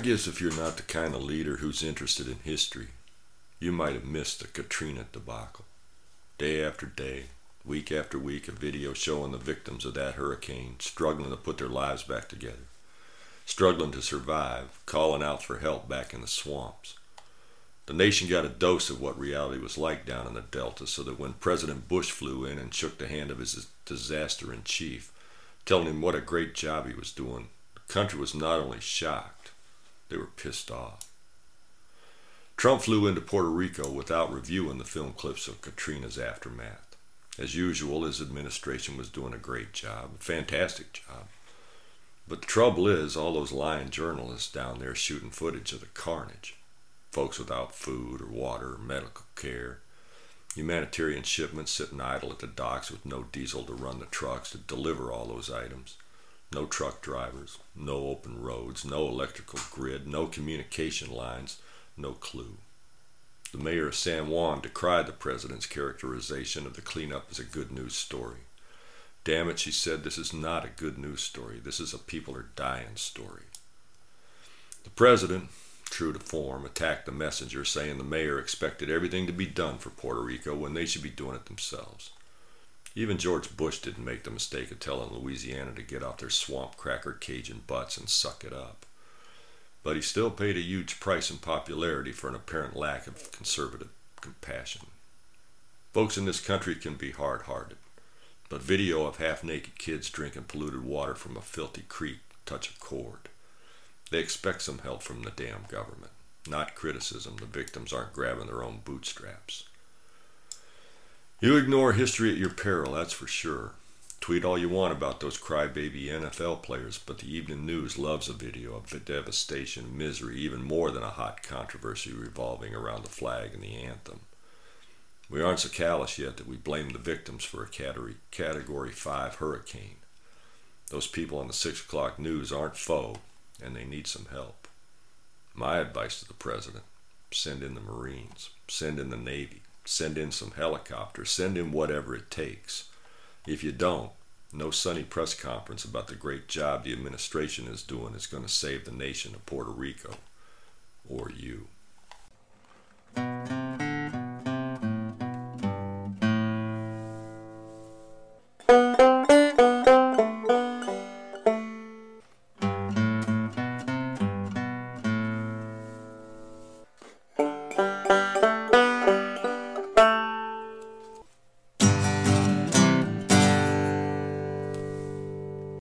guess if you're not the kind of leader who's interested in history, you might have missed the Katrina debacle. Day after day, week after week, a video showing the victims of that hurricane struggling to put their lives back together, struggling to survive, calling out for help back in the swamps. The nation got a dose of what reality was like down in the Delta, so that when President Bush flew in and shook the hand of his disaster-in-chief, telling him what a great job he was doing, the country was not only shocked, they were pissed off. Trump flew into Puerto Rico without reviewing the film clips of Katrina's aftermath. As usual, his administration was doing a great job, a fantastic job. But the trouble is, all those lying journalists down there shooting footage of the carnage. Folks without food or water or medical care. Humanitarian shipments sitting idle at the docks with no diesel to run the trucks to deliver all those items. No truck drivers, no open roads, no electrical grid, no communication lines, no clue. The mayor of San Juan decried the president's characterization of the cleanup as a good news story. Damn it, she said, this is not a good news story. This is a people are dying story. The president, true to form, attacked the messenger, saying the mayor expected everything to be done for Puerto Rico when they should be doing it themselves. Even George Bush didn't make the mistake of telling Louisiana to get off their swamp cracker Cajun butts and suck it up. But he still paid a huge price in popularity for an apparent lack of conservative compassion. Folks in this country can be hard-hearted, but video of half-naked kids drinking polluted water from a filthy creek touch a chord. They expect some help from the damn government, not criticism. The victims aren't grabbing their own bootstraps. You ignore history at your peril, that's for sure. Tweet all you want about those crybaby NFL players, but the evening news loves a video of the devastation and misery even more than a hot controversy revolving around the flag and the anthem. We aren't so callous yet that we blame the victims for a Category 5 hurricane. Those people on the 6 o'clock news aren't faux, and they need some help. My advice to the president, send in the Marines, send in the Navy, send in some helicopters, send in whatever it takes. If you don't, no sunny press conference about the great job the administration is doing is going to save the nation of Puerto Rico or you.